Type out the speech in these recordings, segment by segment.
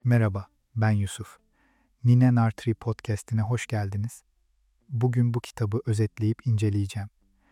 Merhaba, ben Yusuf. Ninen Artri podcast'ine hoş geldiniz. Bugün bu kitabı özetleyip inceleyeceğim.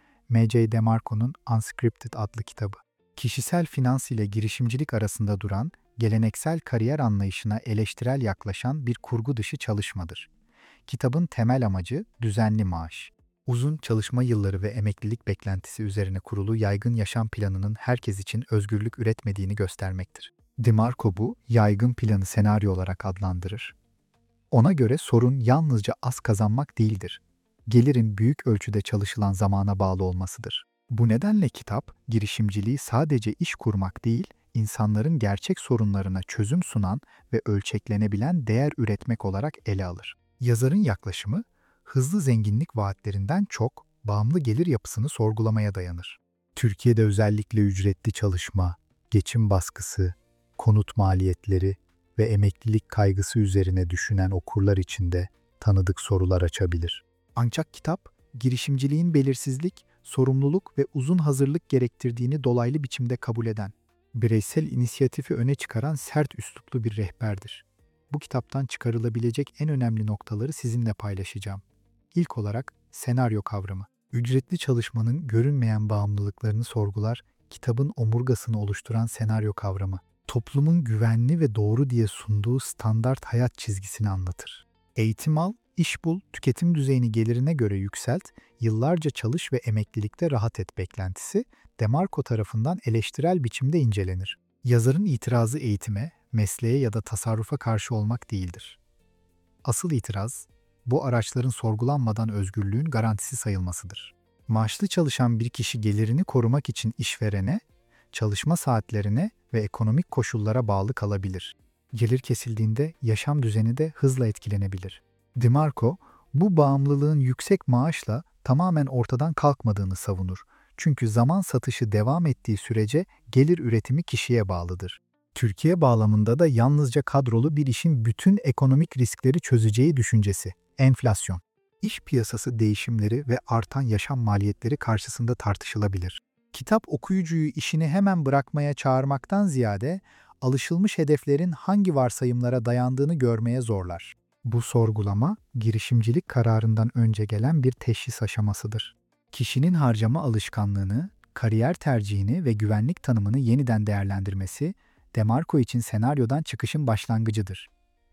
M.J. DeMarco'nun Unscripted adlı kitabı. Kişisel finans ile girişimcilik arasında duran, geleneksel kariyer anlayışına eleştirel yaklaşan bir kurgu dışı çalışmadır. Kitabın temel amacı düzenli maaş. Uzun çalışma yılları ve emeklilik beklentisi üzerine kurulu yaygın yaşam planının herkes için özgürlük üretmediğini göstermektir. DeMarco bu yaygın planı senaryo olarak adlandırır. Ona göre sorun yalnızca az kazanmak değildir. Gelirin büyük ölçüde çalışılan zamana bağlı olmasıdır. Bu nedenle kitap, girişimciliği sadece iş kurmak değil, insanların gerçek sorunlarına çözüm sunan ve ölçeklenebilen değer üretmek olarak ele alır. Yazarın yaklaşımı, hızlı zenginlik vaatlerinden çok, bağımlı gelir yapısını sorgulamaya dayanır. Türkiye'de özellikle ücretli çalışma, geçim baskısı, konut maliyetleri ve emeklilik kaygısı üzerine düşünen okurlar için de tanıdık sorular açabilir. Ancak kitap, girişimciliğin belirsizlik, sorumluluk ve uzun hazırlık gerektirdiğini dolaylı biçimde kabul eden, bireysel inisiyatifi öne çıkaran sert üsluplu bir rehberdir. Bu kitaptan çıkarılabilecek en önemli noktaları sizinle paylaşacağım. İlk olarak senaryo kavramı. Ücretli çalışmanın görünmeyen bağımlılıklarını sorgular, kitabın omurgasını oluşturan senaryo kavramı. Toplumun güvenli ve doğru diye sunduğu standart hayat çizgisini anlatır. Eğitim al, iş bul, tüketim düzeyini gelirine göre yükselt, yıllarca çalış ve emeklilikte rahat et beklentisi DeMarco tarafından eleştirel biçimde incelenir. Yazarın itirazı eğitime, mesleğe ya da tasarrufa karşı olmak değildir. Asıl itiraz, bu araçların sorgulanmadan özgürlüğün garantisi sayılmasıdır. Maaşlı çalışan bir kişi gelirini korumak için işverene, çalışma saatlerine ve ekonomik koşullara bağlı kalabilir. Gelir kesildiğinde yaşam düzeni de hızla etkilenebilir. DeMarco, bu bağımlılığın yüksek maaşla tamamen ortadan kalkmadığını savunur. Çünkü zaman satışı devam ettiği sürece gelir üretimi kişiye bağlıdır. Türkiye bağlamında da yalnızca kadrolu bir işin bütün ekonomik riskleri çözeceği düşüncesi, enflasyon, iş piyasası değişimleri ve artan yaşam maliyetleri karşısında tartışılabilir. Kitap okuyucuyu işini hemen bırakmaya çağırmaktan ziyade, alışılmış hedeflerin hangi varsayımlara dayandığını görmeye zorlar. Bu sorgulama, girişimcilik kararından önce gelen bir teşhis aşamasıdır. Kişinin harcama alışkanlığını, kariyer tercihini ve güvenlik tanımını yeniden değerlendirmesi, DeMarco için senaryodan çıkışın başlangıcıdır.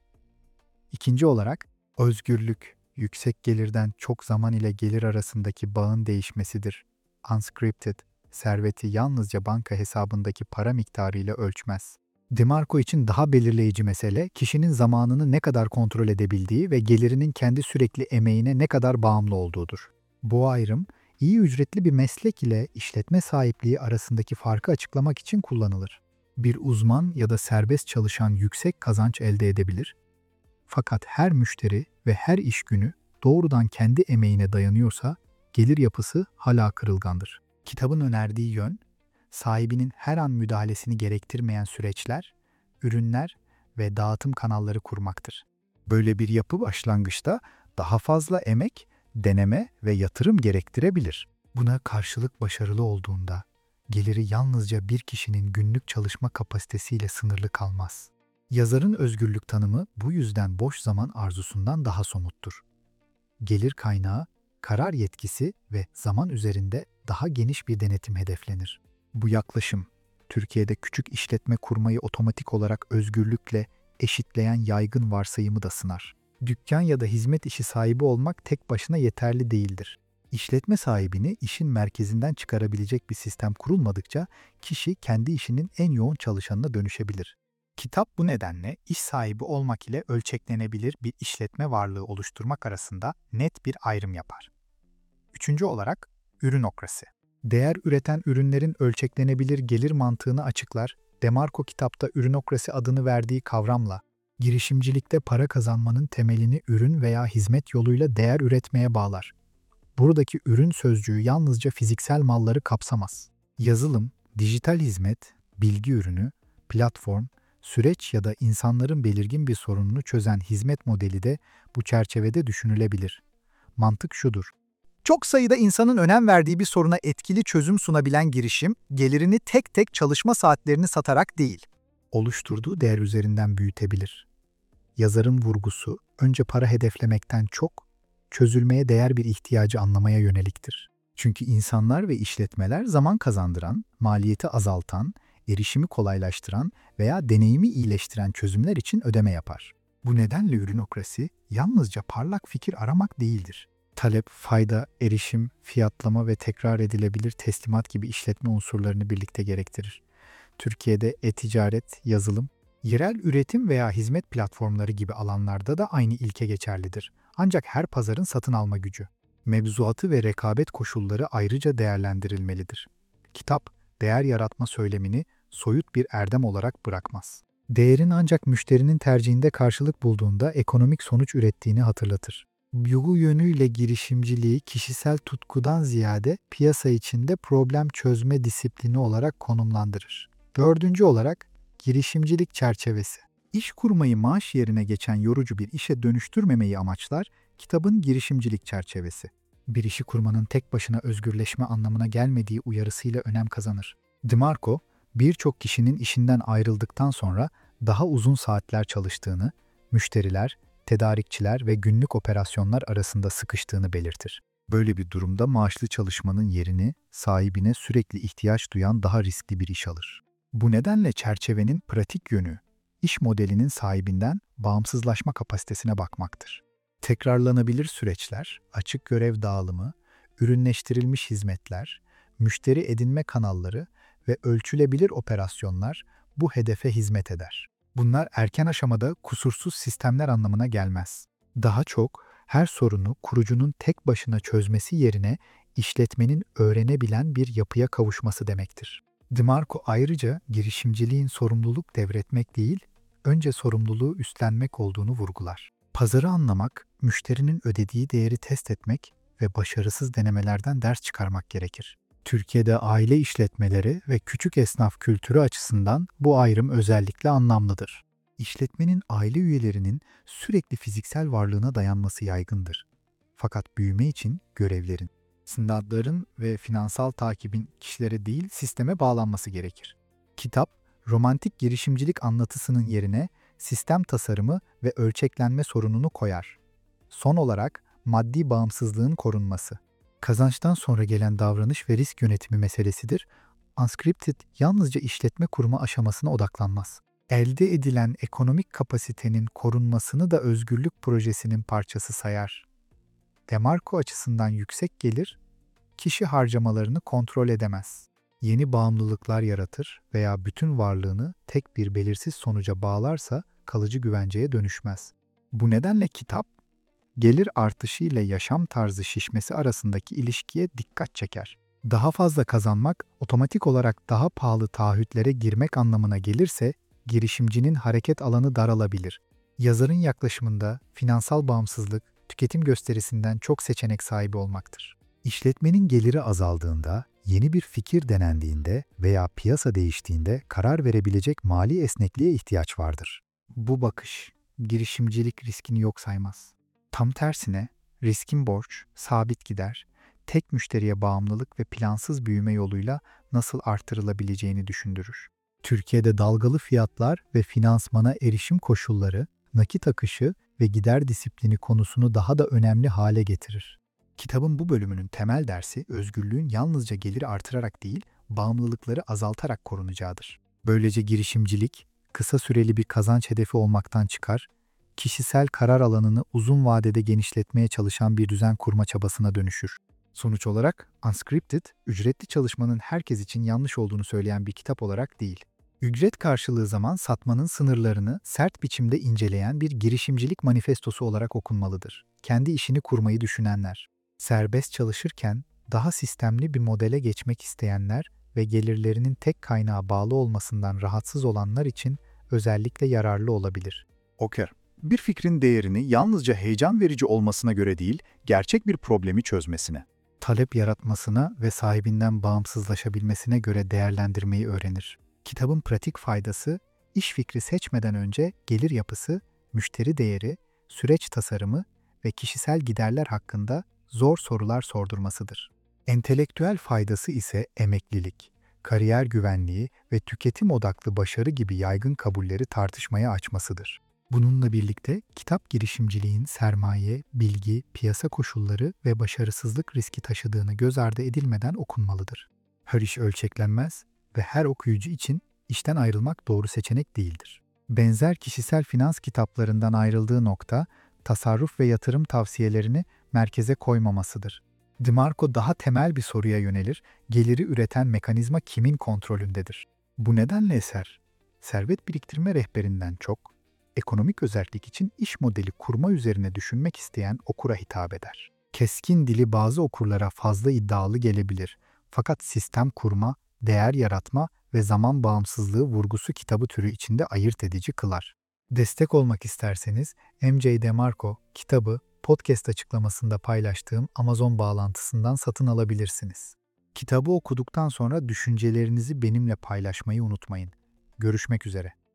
İkinci olarak, özgürlük, yüksek gelirden çok zaman ile gelir arasındaki bağın değişmesidir. Unscripted, serveti yalnızca banka hesabındaki para miktarıyla ölçmez. DeMarco için daha belirleyici mesele, kişinin zamanını ne kadar kontrol edebildiği ve gelirinin kendi sürekli emeğine ne kadar bağımlı olduğudur. Bu ayrım, iyi ücretli bir meslek ile işletme sahipliği arasındaki farkı açıklamak için kullanılır. Bir uzman ya da serbest çalışan yüksek kazanç elde edebilir. Fakat her müşteri ve her iş günü doğrudan kendi emeğine dayanıyorsa, gelir yapısı hala kırılgandır. Kitabın önerdiği yön, sahibinin her an müdahalesini gerektirmeyen süreçler, ürünler ve dağıtım kanalları kurmaktır. Böyle bir yapı başlangıçta daha fazla emek, deneme ve yatırım gerektirebilir. Buna karşılık başarılı olduğunda, geliri yalnızca bir kişinin günlük çalışma kapasitesiyle sınırlı kalmaz. Yazarın özgürlük tanımı bu yüzden boş zaman arzusundan daha somuttur. Gelir kaynağı, karar yetkisi ve zaman üzerinde daha geniş bir denetim hedeflenir. Bu yaklaşım, Türkiye'de küçük işletme kurmayı otomatik olarak özgürlükle eşitleyen yaygın varsayımı da sınar. Dükkan ya da hizmet işi sahibi olmak tek başına yeterli değildir. İşletme sahibini işin merkezinden çıkarabilecek bir sistem kurulmadıkça kişi kendi işinin en yoğun çalışanına dönüşebilir. Kitap bu nedenle iş sahibi olmak ile ölçeklenebilir bir işletme varlığı oluşturmak arasında net bir ayrım yapar. Üçüncü olarak, ürünokrasi. Değer üreten ürünlerin ölçeklenebilir gelir mantığını açıklar, DeMarco kitapta ürünokrasi adını verdiği kavramla, girişimcilikte para kazanmanın temelini ürün veya hizmet yoluyla değer üretmeye bağlar. Buradaki ürün sözcüğü yalnızca fiziksel malları kapsamaz. Yazılım, dijital hizmet, bilgi ürünü, platform, süreç ya da insanların belirgin bir sorununu çözen hizmet modeli de bu çerçevede düşünülebilir. Mantık şudur. Çok sayıda insanın önem verdiği bir soruna etkili çözüm sunabilen girişim, gelirini tek tek çalışma saatlerini satarak değil, oluşturduğu değer üzerinden büyütebilir. Yazarın vurgusu önce para hedeflemekten çok, çözülmeye değer bir ihtiyacı anlamaya yöneliktir. Çünkü insanlar ve işletmeler zaman kazandıran, maliyeti azaltan, erişimi kolaylaştıran veya deneyimi iyileştiren çözümler için ödeme yapar. Bu nedenle ürünokrasi yalnızca parlak fikir aramak değildir. Talep, fayda, erişim, fiyatlama ve tekrar edilebilir teslimat gibi işletme unsurlarını birlikte gerektirir. Türkiye'de e-ticaret, yazılım, yerel üretim veya hizmet platformları gibi alanlarda da aynı ilke geçerlidir. Ancak her pazarın satın alma gücü, mevzuatı ve rekabet koşulları ayrıca değerlendirilmelidir. Kitap, değer yaratma söylemini soyut bir erdem olarak bırakmaz. Değerin ancak müşterinin tercihinde karşılık bulduğunda ekonomik sonuç ürettiğini hatırlatır. Bu yönüyle girişimciliği kişisel tutkudan ziyade piyasa içinde problem çözme disiplini olarak konumlandırır. Dördüncü olarak girişimcilik çerçevesi. İş kurmayı maaş yerine geçen yorucu bir işe dönüştürmemeyi amaçlar kitabın girişimcilik çerçevesi. Bir işi kurmanın tek başına özgürleşme anlamına gelmediği uyarısıyla önem kazanır. DeMarco, birçok kişinin işinden ayrıldıktan sonra daha uzun saatler çalıştığını, müşteriler, tedarikçiler ve günlük operasyonlar arasında sıkıştığını belirtir. Böyle bir durumda maaşlı çalışmanın yerini sahibine sürekli ihtiyaç duyan daha riskli bir iş alır. Bu nedenle çerçevenin pratik yönü, iş modelinin sahibinden bağımsızlaşma kapasitesine bakmaktır. Tekrarlanabilir süreçler, açık görev dağılımı, ürünleştirilmiş hizmetler, müşteri edinme kanalları ve ölçülebilir operasyonlar bu hedefe hizmet eder. Bunlar erken aşamada kusursuz sistemler anlamına gelmez. Daha çok her sorunu kurucunun tek başına çözmesi yerine işletmenin öğrenebilen bir yapıya kavuşması demektir. DeMarco ayrıca girişimciliğin sorumluluk devretmek değil, önce sorumluluğu üstlenmek olduğunu vurgular. Pazarı anlamak, müşterinin ödediği değeri test etmek ve başarısız denemelerden ders çıkarmak gerekir. Türkiye'de aile işletmeleri ve küçük esnaf kültürü açısından bu ayrım özellikle anlamlıdır. İşletmenin aile üyelerinin sürekli fiziksel varlığına dayanması yaygındır. Fakat büyüme için görevlerin, standartların ve finansal takibin kişilere değil sisteme bağlanması gerekir. Kitap, romantik girişimcilik anlatısının yerine sistem tasarımı ve ölçeklenme sorununu koyar. Son olarak maddi bağımsızlığın korunması. Kazançtan sonra gelen davranış ve risk yönetimi meselesidir. Unscripted yalnızca işletme kurma aşamasına odaklanmaz. Elde edilen ekonomik kapasitenin korunmasını da özgürlük projesinin parçası sayar. DeMarco açısından yüksek gelir, kişi harcamalarını kontrol edemez. Yeni bağımlılıklar yaratır veya bütün varlığını tek bir belirsiz sonuca bağlarsa kalıcı güvenceye dönüşmez. Bu nedenle kitap, gelir artışı ile yaşam tarzı şişmesi arasındaki ilişkiye dikkat çeker. Daha fazla kazanmak, otomatik olarak daha pahalı taahhütlere girmek anlamına gelirse, girişimcinin hareket alanı daralabilir. Yazarın yaklaşımında finansal bağımsızlık, tüketim gösterisinden çok seçenek sahibi olmaktır. İşletmenin geliri azaldığında, yeni bir fikir denendiğinde veya piyasa değiştiğinde karar verebilecek mali esnekliğe ihtiyaç vardır. Bu bakış, girişimcilik riskini yok saymaz. Tam tersine, riskin borç, sabit gider, tek müşteriye bağımlılık ve plansız büyüme yoluyla nasıl artırılabileceğini düşündürür. Türkiye'de dalgalı fiyatlar ve finansmana erişim koşulları, nakit akışı ve gider disiplini konusunu daha da önemli hale getirir. Kitabın bu bölümünün temel dersi, özgürlüğün yalnızca geliri artırarak değil, bağımlılıkları azaltarak korunacağıdır. Böylece girişimcilik, kısa süreli bir kazanç hedefi olmaktan çıkar, kişisel karar alanını uzun vadede genişletmeye çalışan bir düzen kurma çabasına dönüşür. Sonuç olarak Unscripted, ücretli çalışmanın herkes için yanlış olduğunu söyleyen bir kitap olarak değil, ücret karşılığı zaman satmanın sınırlarını sert biçimde inceleyen bir girişimcilik manifestosu olarak okunmalıdır. Kendi işini kurmayı düşünenler, serbest çalışırken daha sistemli bir modele geçmek isteyenler ve gelirlerinin tek kaynağa bağlı olmasından rahatsız olanlar için özellikle yararlı olabilir. Oker, bir fikrin değerini yalnızca heyecan verici olmasına göre değil, gerçek bir problemi çözmesine, Talep yaratmasına ve sahibinden bağımsızlaşabilmesine göre değerlendirmeyi öğrenir. Kitabın pratik faydası, iş fikri seçmeden önce gelir yapısı, müşteri değeri, süreç tasarımı ve kişisel giderler hakkında zor sorular sordurmasıdır. Entelektüel faydası ise emeklilik, kariyer güvenliği ve tüketim odaklı başarı gibi yaygın kabulleri tartışmaya açmasıdır. Bununla birlikte kitap girişimciliğin sermaye, bilgi, piyasa koşulları ve başarısızlık riski taşıdığını göz ardı edilmeden okunmalıdır. Her iş ölçeklenmez ve her okuyucu için işten ayrılmak doğru seçenek değildir. Benzer kişisel finans kitaplarından ayrıldığı nokta, tasarruf ve yatırım tavsiyelerini merkeze koymamasıdır. DeMarco daha temel bir soruya yönelir, geliri üreten mekanizma kimin kontrolündedir? Bu nedenle eser, servet biriktirme rehberinden çok, ekonomik özellik için iş modeli kurma üzerine düşünmek isteyen okura hitap eder. Keskin dili bazı okurlara fazla iddialı gelebilir, fakat sistem kurma, değer yaratma ve zaman bağımsızlığı vurgusu kitabı türü içinde ayırt edici kılar. Destek olmak isterseniz M.J. DeMarco kitabı podcast açıklamasında paylaştığım Amazon bağlantısından satın alabilirsiniz. Kitabı okuduktan sonra düşüncelerinizi benimle paylaşmayı unutmayın. Görüşmek üzere.